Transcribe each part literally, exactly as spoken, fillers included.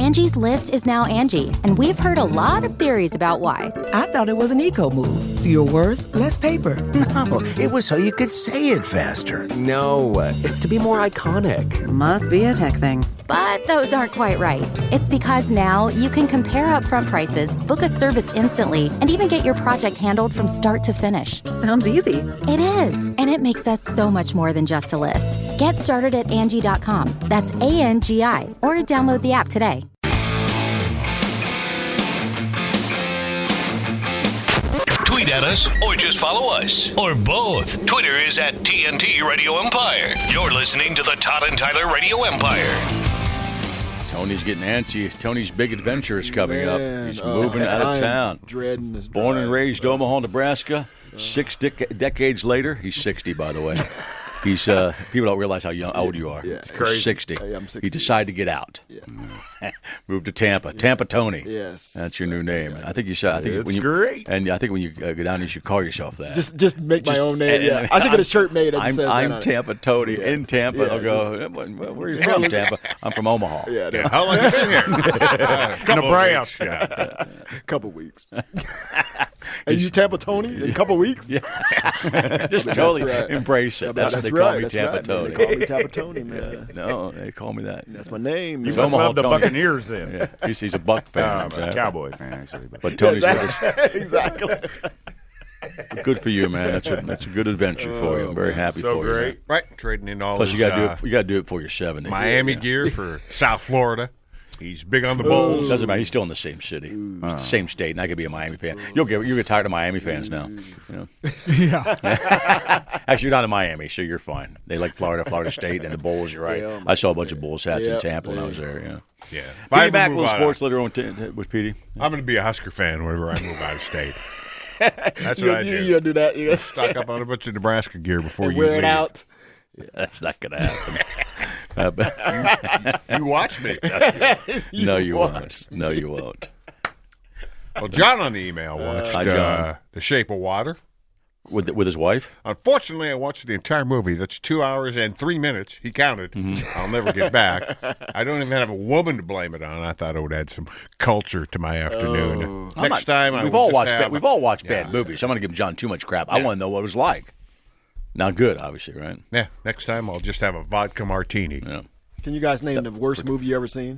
Angie's List is now Angie, and we've heard a lot of theories about why. I thought it was an eco move. Fewer words, less paper. No, it was so you could say it faster. No, it's to be more iconic. Must be a tech thing. But those aren't quite right. It's because now you can compare upfront prices, book a service instantly, and even get your project handled from start to finish. Sounds easy. It is, and it makes us so much more than just a list. Get started at Angie dot com. That's A N G I, or download the app today. Tweet at us or just follow us, or both. Twitter is at T N T Radio Empire. You're listening to the Todd and Tyler Radio Empire. Tony's getting antsy. Tony's big adventure is coming Man, up. He's uh, moving out of I am town. Dreading this Born drive, and raised bro. Omaha, Nebraska. Six dec- decades later, he's sixty, by the way. He's uh, people don't realize how young, how old you are. Yeah, it's crazy. sixty. I am sixty. He decided to get out. Yeah. Moved to Tampa. Tampa Tony. Yes. That's your new name. I think you should. I think It's when you, great. And I think when you uh, go down, you should call yourself that. Just just make Just- my own name. and- Yeah. and- I should get a I'm- shirt made that just I'm, says I'm that on it. Tampa Tony Yeah. in Tampa. Yeah. I'll go, where are you from, Tampa? I'm from Omaha. Yeah, Yeah, how long you been here? Uh, Nebraska. a couple weeks. And you Tampa Tony in a couple weeks? Yeah. Just totally right. embrace it. That's, That's what they call right, me, that's Tampa right, man. Tony. They call me Tampa Tony, man. No, they call me that. That's my name. You man. He's must Omaha love the Tony. Buccaneers then. Yeah, he's, he's a Buck fan. Uh, I'm a exactly. Cowboy fan, actually. But, But Tony's with us. Exactly. Good for you, man. That's a that's a good adventure for you. I'm very happy so for you. great. man. Right, trading in all Plus, his you got to do uh, it. You got to do it for your seventy. Miami Yeah. gear for South Florida. He's big on the Bulls. Doesn't matter. He's still in the same city, same state, and I could be a Miami fan. You'll get you get tired of Miami fans now. You know? Yeah. Actually, you're not in Miami, so you're fine. They like Florida, Florida State, and the Bulls. You're right. Yeah, I saw a bunch of Bulls hats Yeah, in Tampa when I yeah. was there. Yeah. Yeah. If I Petey ever Mack, move little out sports of- leader on t- t- with Petey. I'm going to be a Husker fan whenever I move out of state. That's You, what I you, do. you gotta do that. You gotta Stock up on a bunch of Nebraska gear before you wear leave. it out. That's not going to happen. Uh, but- You watch me. no, you won't. won't. No, you won't. Well, John on the email watched Hi, uh, John. The Shape of Water. With with his wife. Unfortunately, I watched the entire movie. That's two hours and three minutes. He counted. Mm-hmm. I'll never get back. I don't even have a woman to blame it on. I thought it would add some culture to my afternoon. Oh. I'm Next not- time, I we've will all just watched have bad, a- we've all watched Yeah. bad movies. I'm going to give John too much crap. I Yeah. want to know what it was like. Not good, obviously, right? Yeah, next time I'll just have a vodka martini. Yeah. Can you guys name the worst movie you ever seen?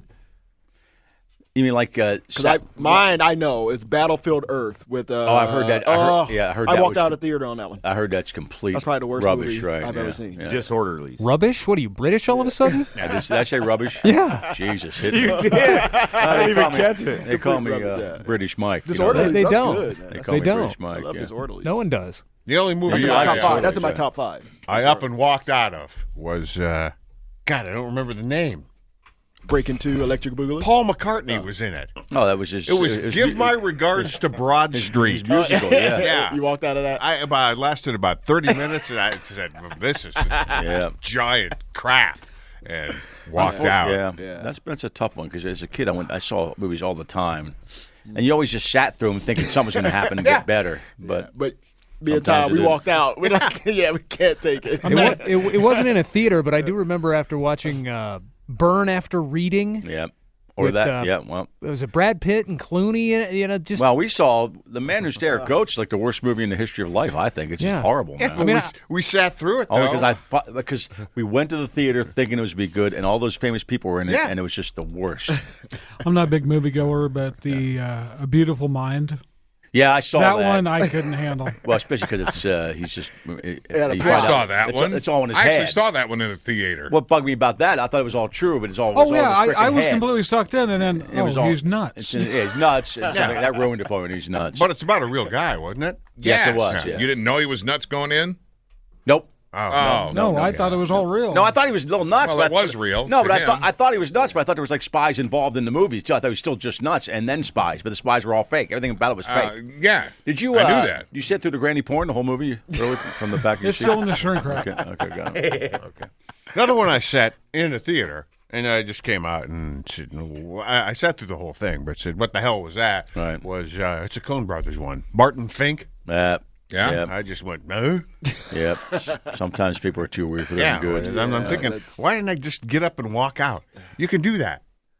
You mean like? Uh, Because sa- I mine I know is Battlefield Earth with. Uh, Oh, I've heard that. I heard- uh, yeah, I heard I that walked was- out of the theater on that one. I heard that's complete. That's probably the worst rubbish, movie right? I've yeah, ever seen. Yeah. Disorderlies. Rubbish? What are you, British all of a sudden? Yeah, did, did I say rubbish? Yeah. Jesus, hit me. You did. I didn't even catch it. They call me rubbish, uh, yeah. British Mike. you know Disorderlies. that? They that's don't. Good, man. They call They me don't. British I Mike. love yeah. Disorderlies. No one does. The only movie That's in Yeah, my I, top yeah, five. Disorderlies, That's in my yeah. top five. I up and walked out of was, uh, God, I don't remember the name. Breaking Two, Electric Boogaloo. Paul McCartney was in it. Oh, that was just. It was it Give My Regards to Broad Street. musical. Yeah. Yeah. You walked out of that. I, about, I lasted about thirty minutes, and I said, well, "This is Yeah. giant crap," and walked out. Yeah. Yeah. that's that's a tough one because as a kid, I went, I saw movies all the time, and you always just sat through them thinking something was going to happen and get better. But But me and Sometimes Tom, it we didn't. walked out. We're like, yeah, we can't take it. It, wa- it, it wasn't in a theater, but I do remember after watching uh, Burn After Reading. yeah, or With, that. uh, yeah, well. It was a Brad Pitt and Clooney, in it, you know, just Well, we saw The Man Who Stared at Goats, like the worst movie in the history of life. I think it's Yeah. just horrible. Yeah, Man. but mean, we, I- we sat through it though. Only because I thought, because we went to the theater thinking it was be good, and all those famous people were in it, Yeah. and it was just the worst. I'm not a big moviegoer, but the uh, A Beautiful Mind, Yeah, I saw that, that. one I couldn't handle. Well, especially because it's uh, he's just. It, Yeah, the you plot. find I out- saw that it's, one. It's all in his I head. actually saw that one in the theater. What bugged me about that? I thought it was all true, but it's all. Oh it's all yeah, in his I, I frickin' was head. completely sucked in, and then It was oh, all, he's nuts. It's, yeah, he's nuts. It's something- that ruined it for me. He's nuts. But it's about a real guy, wasn't it? Yes, it was, yeah. You didn't know he was nuts going in? nope. Oh, no, no, I no. thought it was all real. No, I thought he was a little nuts. Well, but it I- was real No, to but I him. thought I thought he was nuts, but I thought there was like spies involved in the movie. So I thought he was still just nuts, and then spies. But the spies were all fake. Everything about it was fake. Uh, yeah. Did you? I Uh, knew that. Did you sit through the granny porn the whole movie really from the back of your It's seat? still in the shrink wrap. Okay, okay, got it. Okay. Another one I sat in the theater, and I just came out and said, no, I, I sat through the whole thing, but said, what the hell was that? Right. Was, uh, it's a Coen Brothers one. Barton Fink. Uh, Yeah? Yep. I just went, no. Yep. Sometimes people are too weird for them Yeah. good. I'm, I'm Yeah, thinking, that's- why didn't I just get up and walk out? You can do that.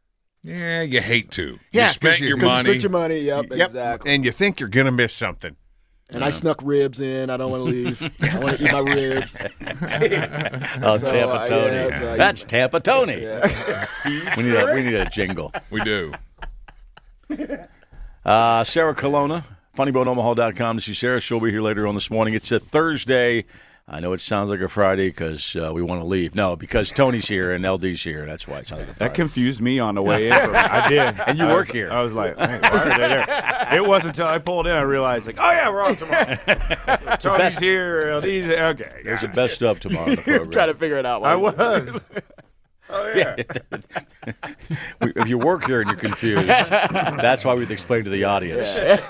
Yeah, you hate to. Yeah, you spent 'cause you- your 'Cause you money. spent your money. Yep, Yep. exactly. And you think you're going to miss something. And I snuck ribs in. I don't want to leave. I want to eat my ribs. Oh, So, Tampa uh, Tony. yeah, so I- That's Tampa Tony. Yeah. we need a we need a jingle. We do. Uh, Sarah Colonna, funny bone omaha dot com to see Sarah. She'll be here later on this morning. It's a Thursday. I know it sounds like a Friday because uh, we want to leave. No, because Tony's here and L D's here. That's why it sounds like a Friday. That confused me on the way in. I did. And you I work was, here. I was like, hey, why are they there? It wasn't until I pulled in I realized, like, oh, yeah, we're on tomorrow. Tony's best- here. L D's here. Okay. There's yeah. a best of tomorrow in the program. Trying to figure it out. I was. Oh, yeah. We- if you work here and you're confused, that's why we've explained to the audience.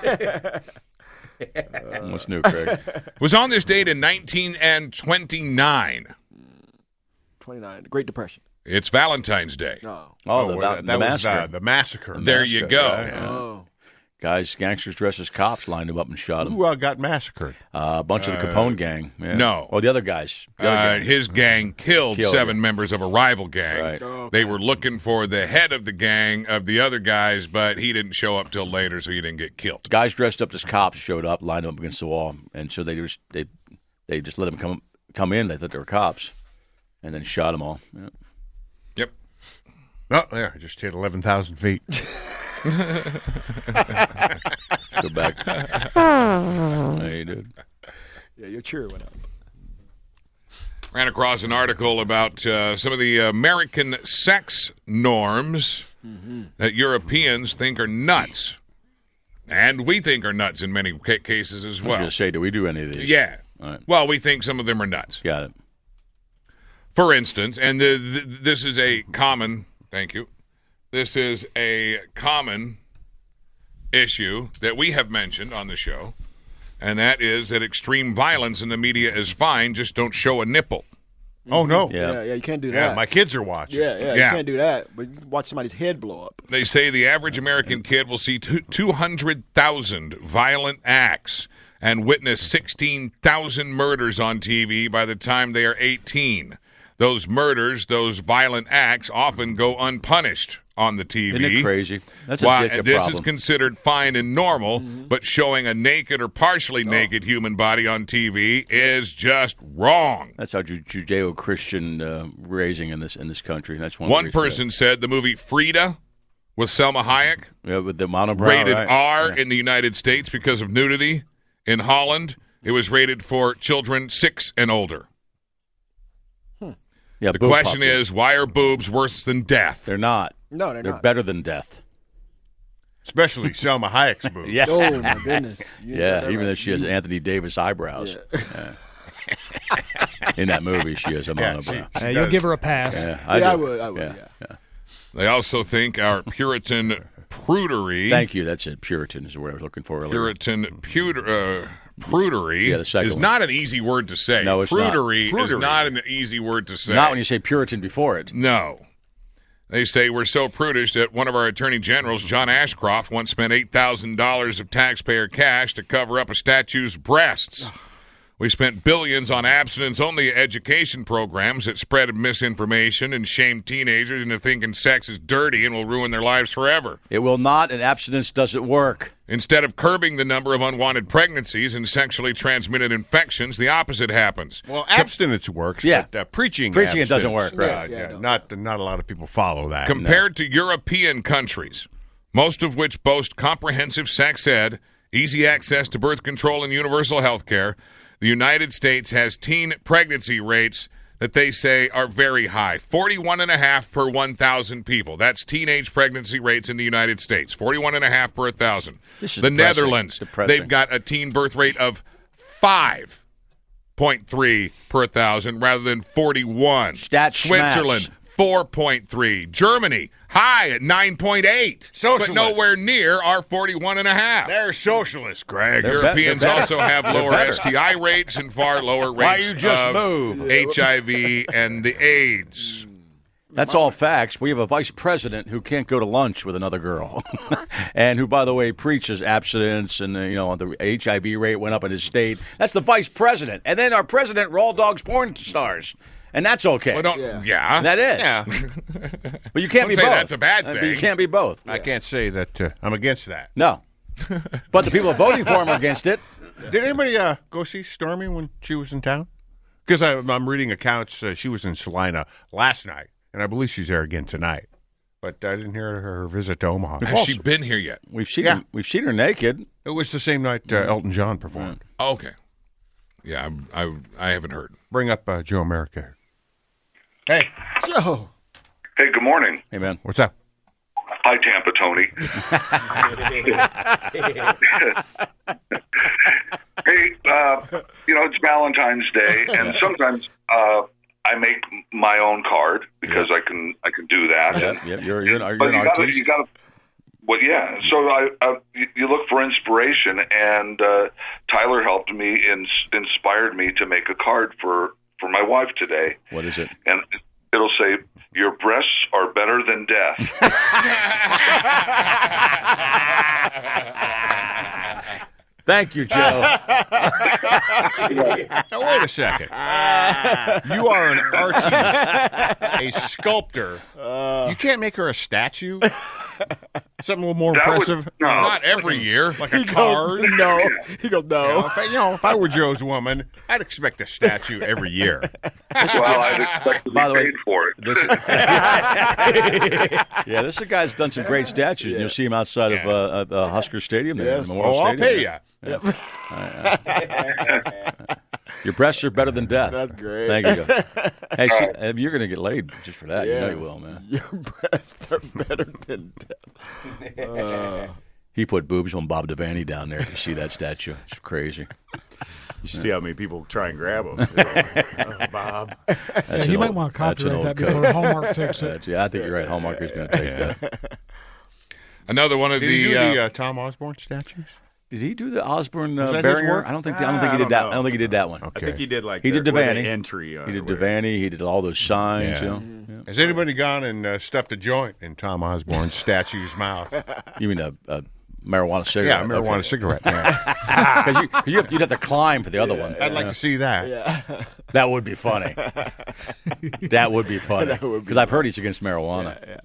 What's new, Craig? Was on this date in nineteen twenty-nine. twenty-nine. Great Depression. It's Valentine's Day. Oh. Oh, the, well, the, that the was massacre. uh, the massacre. There you go. Yeah. Oh. Guys, gangsters dressed as cops lined him up and shot him. Who uh, got massacred? Uh, a bunch of the Capone gang. Yeah. no. Oh, the other guys. The other Uh, gang. his gang killed, Killed, seven yeah. members of a rival gang. Right. Oh, They were looking for the head of the gang of the other guys, but he didn't show up till later, so he didn't get killed. Guys dressed up as cops showed up, lined them up against the wall, and so they just they they just let them come come in. They thought they were cops, and then shot them all. Yeah. Yep. Oh, there. I just hit eleven thousand feet. Go back. There you did. Yeah, your cheer went up. Ran across an article about uh, some of the American sex norms Mm-hmm. that Europeans think are nuts. And we think are nuts in many ca- cases as I was well. going to say, do we do any of these? Yeah. All right. Well, we think some of them are nuts. Got it. For instance, and the, the, this is a common, thank you, this is a common issue that we have mentioned on the show, and that is that extreme violence in the media is fine, just don't show a nipple. Oh, no. Yeah. Yeah, yeah, you can't do Yeah, that. my kids are watching. yeah, yeah, Yeah. you can't do that. But you can watch somebody's head blow up. They say the average American kid will see two hundred thousand violent acts and witness sixteen thousand murders on T V by the time they are eighteen. Those murders, those violent acts, often go unpunished on the T V. Isn't it crazy? That's a Why, dick and of this problem. is considered fine and normal, Mm-hmm. but showing a naked or partially Oh. naked human body on T V is just wrong. That's our Ju- Judeo-Christian uh, raising in this in this country. That's one. One reason person said the movie Frida with Selma Hayek, that- yeah, with the monobrow, rated right? R Yeah. in the United States because of nudity. In Holland, it was rated for children six and older. Yeah, The boob question pop, yeah. is, why are boobs worse than death? they're not. No, they're, They're not. better than death. Especially Selma Hayek's boobs. Yeah. Oh, my goodness. You got Yeah, that even right. though she has Anthony Davis eyebrows. Yeah. In that movie, she has a Yeah, monobrow. she- Uh, you'll give her a pass. Yeah, Yeah, do. I would. I would, Yeah, yeah. They also think our Puritan prudery, Thank you. That's it. Puritan is the word I was looking for earlier. Puritan puder, uh, prudery Yeah, the second is one. not an easy word to say. No, it's not. prudery is Prudery. not an easy word to say. Not when you say Puritan before it. No. They say we're so prudish that one of our attorney generals, John Ashcroft, once spent eight thousand dollars of taxpayer cash to cover up a statue's breasts. We spent billions on abstinence-only education programs that spread misinformation and shame teenagers into thinking sex is dirty and will ruin their lives forever. It will not, and abstinence doesn't work. Instead of curbing the number of unwanted pregnancies and sexually transmitted infections, the opposite happens. Well, abstinence works, Yeah. but uh, preaching Preaching it doesn't abstinence, work, uh, right. Yeah, yeah, no. not, not a lot of people follow that. Compared to European countries, most of which boast comprehensive sex ed, easy access to birth control, and universal health care, the United States has teen pregnancy rates that they say are very high. forty-one and a half per one thousand people. That's teenage pregnancy rates in the United States. forty-one and a half per one thousand. This is The depressing. Netherlands, Depressing. they've got a teen birth rate of five point three per one thousand rather than forty-one. Stat Switzerland, schmatch. four point three. Germany, high at nine point eight. But Socialist. nowhere near our forty-one and a half. They're socialists, Greg. They're be- Europeans they're better. also have They're lower better. S T I rates and far lower rates Why you just of move? H I V and the AIDS. That's all facts. We have a vice president who can't go to lunch with another girl, and who, by the way, preaches abstinence, and uh, you know the H I V rate went up in his state. That's the vice president, and then our president, raw dogs, porn stars. And that's okay. Well, don't, yeah. yeah. That is. Yeah. But you can't Don't be say both. that's a bad I mean, thing. you can't be both. I can't say that uh, I'm against that. No. But the people voting for him are against it. Did anybody uh, go see Stormy when she was in town? Because I'm reading accounts. Uh, she was in Salina last night, and I believe she's there again tonight. But I didn't hear her visit to Omaha. Has she been here yet? We've seen Yeah. her, we've seen her naked. It was the same night uh, Elton John performed. Oh, okay. Yeah, I, I, I haven't heard. Bring up uh, Joe America. Hey. Joe. Hey, good morning. Hey, man. What's up? Hi, Tampa Tony. Hey, uh, you know, it's Valentine's Day, and sometimes uh, I make my own card because I can I can do that. Yeah, And, yeah, you're, you're, you're but an you gotta, artist. you gotta, well, yeah. So I, I you, you look for inspiration, and uh, Tyler helped me and inspired me to make a card for, for my wife today. What is it? And it'll say, "Your breasts are better than death." Thank you, Joe. Now, wait a second. You are an artist, a sculptor. You can't make her a statue? Something a little more That would- impressive? no. Not every year. Like a He card? goes, no. He goes, You know, no. if I, you know, if I were Joe's woman, I'd expect a statue every year. Well, I'd expect to be By the way, paid for it. This, yeah, this guy's done some great statues, and you'll see him outside of uh, uh, Husker Stadium there. Yes. Memorial Oh, I'll Stadium. pay you. Your breasts are better than death. That's great. Thank you. Hey, see, uh, you're going to get laid just for that. You know Yes. you will, man. Your breasts are better than death. Uh, He put boobs on Bob Devaney down there to see that statue. It's crazy. You see how many people try and grab him. Oh, Bob. That's Yeah, an you might old- want to that's an copyright old that code. before Hallmark takes it. That's- yeah, I think you're right. Hallmark is going to take that. Another one of Did the. he do uh, the uh, Tom Osborne statues? Did he do the Osborne Was uh, that his Barringer? work? I don't think. Ah, I don't think he I did don't that. know. I don't think he did that one. I think he did like He the, did where the Devaney. entry. On He did it, where- Devaney. He did all those signs. Yeah. You know. Yeah. Has anybody gone and uh, stuffed a joint in Tom Osborne's statue's mouth? You mean a, a marijuana Yeah, cigarette? a marijuana Okay. cigarette. Yeah. Because you, 'cause you have, you'd have to climb for the other one. I'd like to see that. yeah. That would be funny. That would be funny. That would be Because I've heard he's against marijuana. Yeah.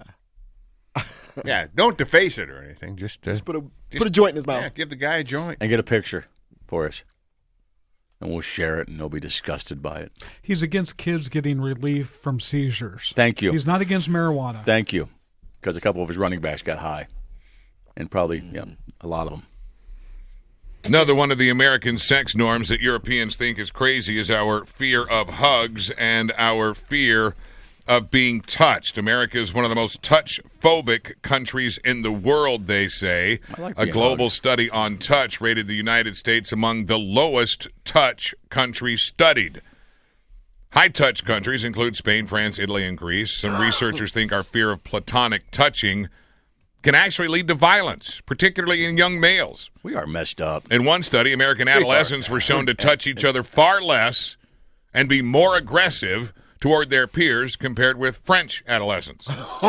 Yeah, don't deface it or anything. Just, uh, Just put a put a joint in his mouth. yeah, give the guy a joint. And get a picture for us. And we'll share it and they'll be disgusted by it. He's against kids getting relief from seizures. Thank you. He's not against marijuana. Thank you. Because a couple of his running backs got high. And probably, yeah, a lot of them. Another one of the American sex norms that Europeans think is crazy is our fear of hugs and our fear of being touched. America is one of the most touch-phobic countries in the world, they say. I like A being global hugged. study on touch rated the United States among the lowest touch countries studied. High-touch countries include Spain, France, Italy, and Greece. Some researchers think our fear of platonic touching can actually lead to violence, particularly in young males. We are messed up. In one study, American adolescents were shown to touch each other far less and be more aggressive toward their peers compared with French adolescents.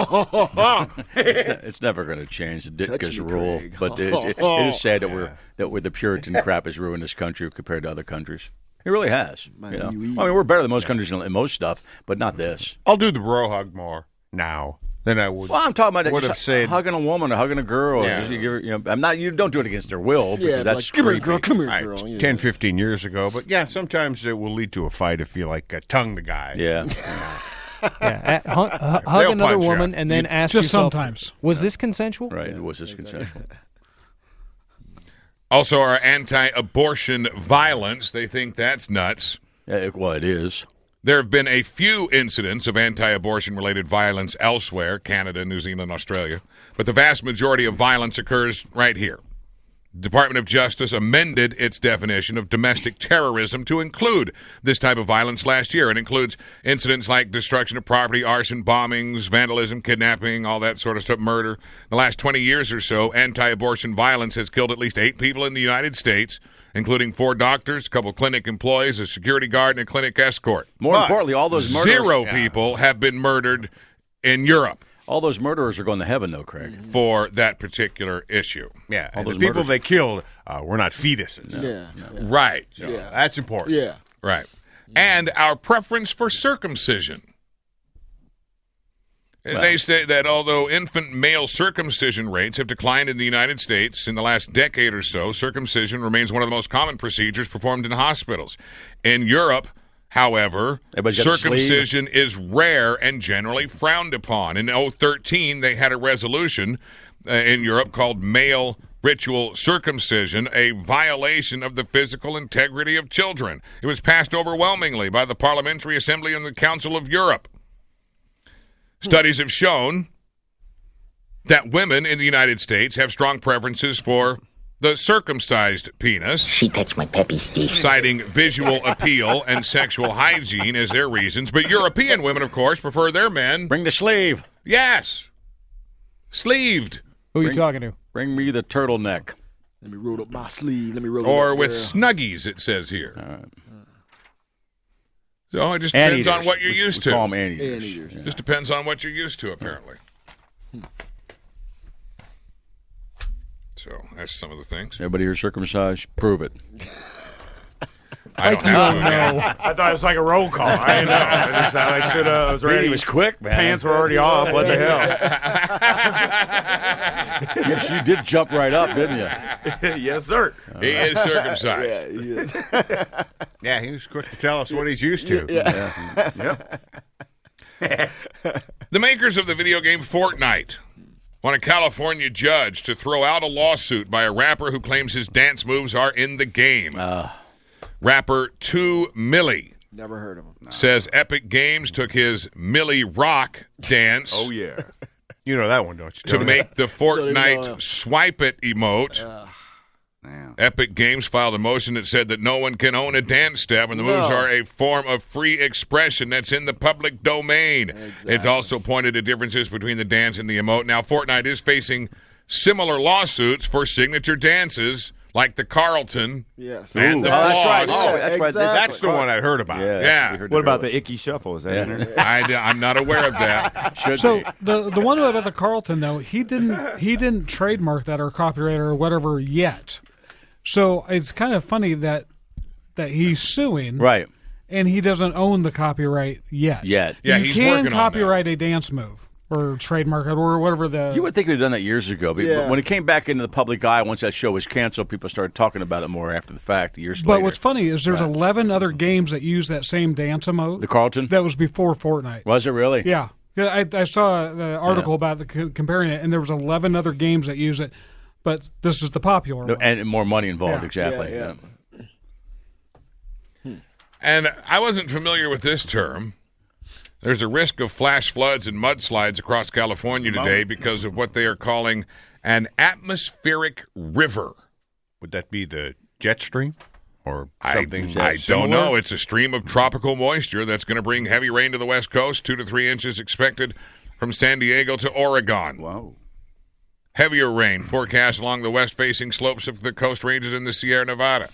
It's, ne- it's never going to change the Ditka's me, rule, Craig. but it, it, it is sad that we're that we're the Puritan crap has ruined this country compared to other countries. It really has. You know? I mean, we're better than most countries in, in most stuff, but not this. I'll do the bro hug more now than I would. Well, I'm talking about would just have said. hugging a woman or hugging a girl. Or Yeah. just, you give her, you know, I'm not. You don't do it against their will because Yeah, that's like, come here, creepy. girl, come here, Right, girl. Yeah. ten, fifteen years ago. But yeah, sometimes it will lead to a fight if you like uh, tongue the guy. Yeah. Yeah, a- hug, hu- hug They'll another punch you. woman and then You- ask just yourself, sometimes. was this consensual? Right. It was this consensual. Also, our anti-abortion violence, they think that's nuts. Yeah, it, well, it is. There have been a few incidents of anti-abortion related violence elsewhere, Canada, New Zealand, Australia, but the vast majority of violence occurs right here. The Department of Justice amended its definition of domestic terrorism to include this type of violence last year. It includes incidents like destruction of property, arson, bombings, vandalism, kidnapping, all that sort of stuff, murder. The last twenty years or so, anti-abortion violence has killed at least eight people in the United States, including four doctors, a couple clinic employees, a security guard, and a clinic escort. More But importantly, all those murderers, Zero people have been murdered in Europe all those murderers are going to heaven, though, Craig. for that particular issue. Yeah, All and the those people murders. they killed uh, were not fetuses. Yeah. Yeah. Right. So Yeah. that's important. Yeah. Right. and our preference for circumcision. Well. They say that although infant male circumcision rates have declined in the United States in the last decade or so, circumcision remains one of the most common procedures performed in hospitals. In Europe, however, Everybody's got a circumcision is rare and generally frowned upon. In oh thirteen, they had a resolution uh, in Europe called male ritual circumcision, a violation of the physical integrity of children. It was passed overwhelmingly by the Parliamentary Assembly and the Council of Europe. Studies have shown that women in the United States have strong preferences for the circumcised penis. She touched my peppy stick. Citing visual appeal and sexual hygiene as their reasons. But European women, of course, prefer their men. Bring the sleeve. Yes. Sleeved. Who are you Bring- talking to? Bring me the turtleneck. Let me roll up my sleeve. Let me roll Or it up with there. snuggies, it says here. Uh, So it just depends on Anteaters. what you're We- used we to. call 'em anteaters. Anteaters. Yeah. Just depends on what you're used to, apparently. So that's some of the things. Everybody here circumcised? Prove it. I don't have to. again. I thought it was like a roll call. I didn't know. I, just, I should have. I was ready. He was quick, man. Pants were already off. What the hell? Yes, you did jump right up, didn't you? Yes, sir. He is circumcised. Yeah, he is. Yeah, he was quick to tell us what he's used to. Yep. The makers of the video game Fortnite want a California judge to throw out a lawsuit by a rapper who claims his dance moves are in the game. Uh, Rapper two Millie Never heard of him. says Epic Games took his Millie Rock dance Oh yeah. You know that one, don't you? to Tony? make the Don't even know Fortnite him. swipe it emote. Damn. Epic Games filed a motion that said that no one can own a dance step, and the moves No. are a form of free expression that's in the public domain. It's also pointed to differences between the dance and the emote. Now, Fortnite is facing similar lawsuits for signature dances like the Carlton Yes. and the Oh, that's floss. right. Oh, that's right. exactly. That's the one I heard about. yeah. Yeah. we heard What that about earlier. the icky shuffle? Is that in Yeah. there? I, I'm not aware of that. Should So be. the the one about the Carlton though, he didn't he didn't trademark that or copyright or whatever yet. So it's kind of funny that that he's suing, Right. and he doesn't own the copyright yet. Yet. Yeah, you he's can working on that. copyright a dance move or trademark it or whatever the. You would think we'd done that years ago, but Yeah. when it came back into the public eye, once that show was canceled, people started talking about it more after the fact, years but later. what's funny is there's eleven other games that use that same dance emote. The Carlton? That was before Fortnite. Was it really? Yeah. Yeah, I, I saw the article about the c- comparing it, and there was eleven other games that use it, but this is the popular No, one. and more money involved, Yeah. exactly. Yeah, yeah. And I wasn't familiar with this term. There's a risk of flash floods and mudslides across California today because of what they are calling an atmospheric river. Would that be the jet stream or I, something? I don't similar? know. It's a stream of tropical moisture that's going to bring heavy rain to the West Coast. Two to three inches expected from San Diego to Oregon. Wow. Heavier rain forecast along the west-facing slopes of the Coast Ranges in the Sierra Nevada.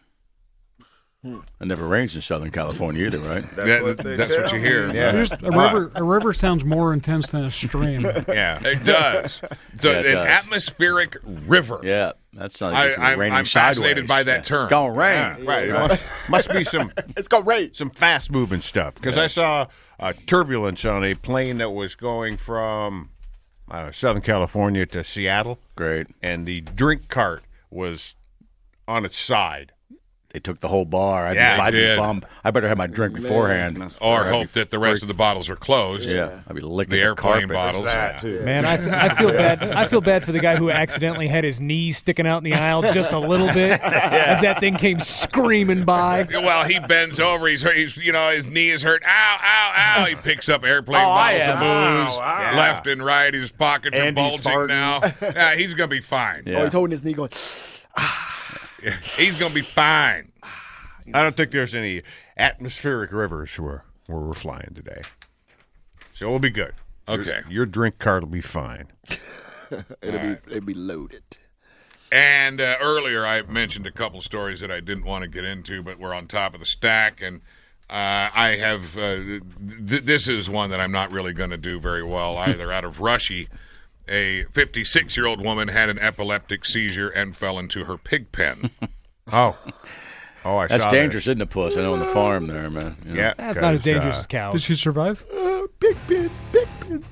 It never rains in Southern California either, right? That's, That- what, they that's tell what you me. hear. Yeah. Just a river. A river sounds more intense than a stream. Yeah. It does. So Yeah, it an does. atmospheric river. Yeah, that's not. I- It's I'm- raining I'm fascinated sideways. by that Yeah. term. It's gonna rain. Right. It must, must be some It's got rain. some fast moving stuff because I saw uh, turbulence on a plane that was going from uh, Southern California to Seattle, Great. and the drink cart was on its side. They took the whole bar. I'd, Yeah, be, I'd they be did. bummed. I better have my drink beforehand. Or I'd hope be that the rest of the bottles are closed. Yeah, I'd be licking The the, airplane carpet. bottles. That too. Man, I, I feel bad. I feel bad for the guy who accidentally had his knee sticking out in the aisle just a little bit as that thing came screaming by. Well, he bends over. He's hurt. He's, you know, his knee is hurt. Ow, ow, ow. He picks up airplane Oh, bottles yeah. of booze Ow, ow. left and right. His pockets And are he's bulging farting. now. Yeah, he's going to be fine. Yeah. Oh, he's holding his knee going, He's going to be fine. I don't think there's any atmospheric rivers where, where we're flying today. So we'll be good. Okay. Your, your drink cart will be fine. it'll be it'll be loaded. And uh, earlier I mentioned a couple stories that I didn't want to get into, but we're on top of the stack. And uh, I have uh, th- this is one that I'm not really going to do very well either. Out of Russia, a fifty-six-year-old woman had an epileptic seizure and fell into her pig pen. Oh. Oh, I That's saw dangerous, isn't it, Puss? I know on the farm there, man. You know. Yeah, That's not as 'cause, dangerous uh, as cows. Did she survive? Uh, big pin, big pin.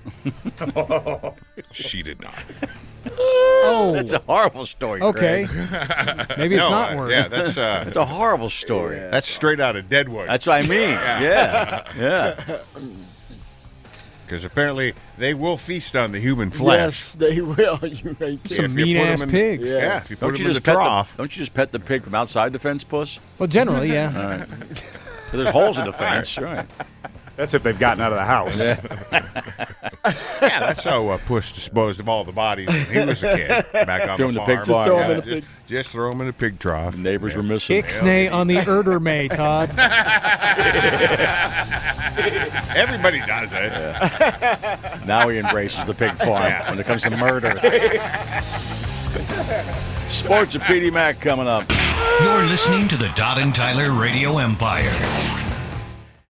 She did not. Oh, That's a horrible story. okay. Greg. Maybe it's No, not uh, worse. Yeah, that's uh, It's a horrible story. that's straight out of Deadwood. That's what I mean. Yeah, yeah. Because apparently they will feast on the human flesh. Yes, they will. You right there. Some If you mean put 'em ass in- pigs. Yeah. Yeah, if you put Don't them you in just the pet the, trough. Don't you just pet the pig from outside the fence, Puss? Well, generally, yeah. All right. So there's holes in the fence, right? That's if they've gotten out of the house. Yeah, that's how uh, Puss disposed of all the bodies when he was a kid. Back on Threw 'em the in the farm. pig farm, Just throw 'em Yeah, in a just, pig. just throw them in a pig trough. Neighbors were missing. Ixnay on the Erder May, Todd. Everybody does it. Now he embraces the pig farm when it comes to murder. Sports of P D Mac coming up. You're listening to the Todd and Tyler Radio Empire.